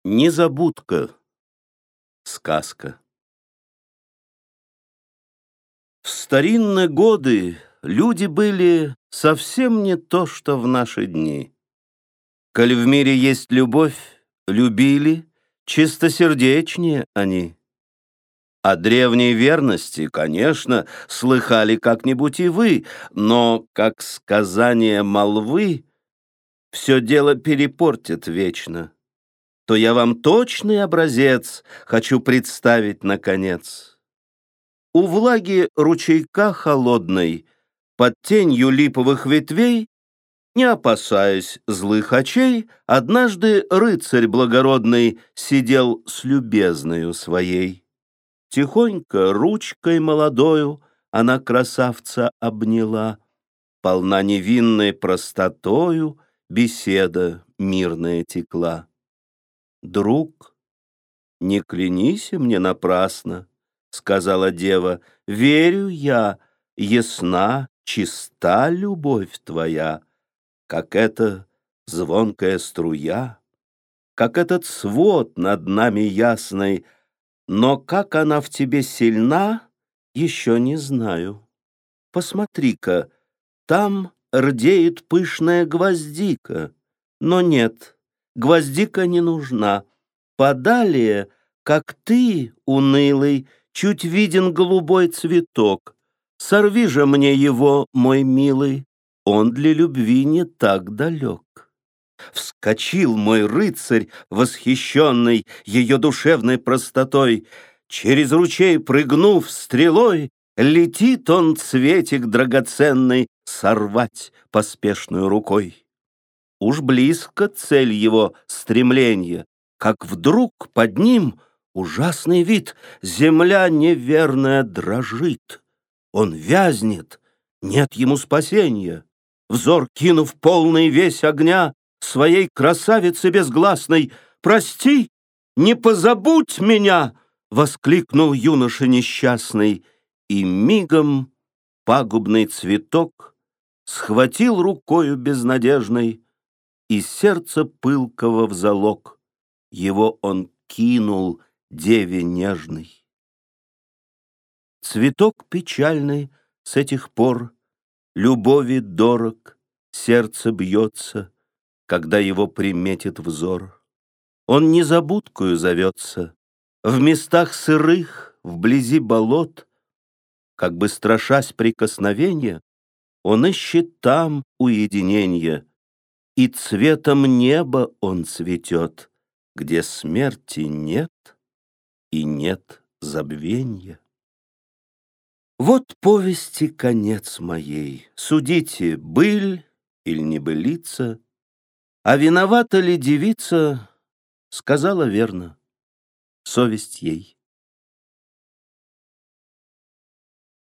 Незабудка. Сказка. В старинные годы люди были совсем не то, что в наши дни. Коль в мире есть любовь, любили чистосердечнее они. О древней верности, конечно, слыхали как-нибудь и вы, но, как сказание молвы, все дело перепортит вечно. То я вам точный образец хочу представить наконец. У влаги ручейка холодной, под тенью липовых ветвей, не опасаясь злых очей, однажды рыцарь благородный сидел с любезною своей. Тихонько ручкой молодою она красавца обняла, полна невинной простотою беседа мирная текла. «Друг, не клянися мне напрасно, — сказала дева, — верю я, ясна, чиста любовь твоя, как эта звонкая струя, как этот свод над нами ясный, но как она в тебе сильна, еще не знаю. Посмотри-ка, там рдеет пышная гвоздика, но нет, гвоздика не нужна. Подалее, как ты, унылый, чуть виден голубой цветок. Сорви же мне его, мой милый, он для любви не так далек. Вскочил мой рыцарь, восхищенный ее душевной простотой. Через ручей прыгнув стрелой, летит он цветик драгоценный сорвать поспешную рукой. Уж близко цель его стремления, как вдруг под ним ужасный вид, земля неверная дрожит. Он вязнет, нет ему спасения. Взор кинув полный весь огня, своей красавице безгласной: «Прости, не позабудь меня!» — воскликнул юноша несчастный, и мигом пагубный цветок схватил рукою безнадежной, и сердце пылкого в залог его он кинул деве нежной. Цветок печальный с этих пор любови дорог, сердце бьется, когда его приметит взор. Он незабудкою зовется, в местах сырых, вблизи болот, как бы страшась прикосновения, он ищет там уединенья, и цветом неба он цветет, где смерти нет и нет забвенья. Вот повести конец моей. Судите, быль или небылица, а виновата ли девица, сказала верно, совесть ей.